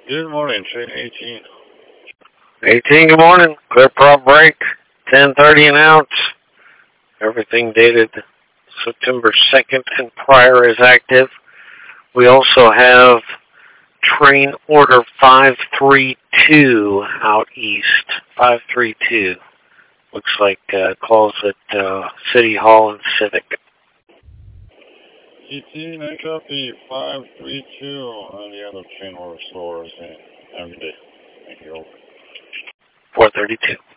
Good morning, train 18. 18, good morning. Clear prop break, 10:30 an ounce. Everything dated September 2nd and prior is active. We also have train order 532 out east. 532. Looks like calls at City Hall and Civic. 18, I copy 532 on the other train order stores. Have a good day. Thank you. 432.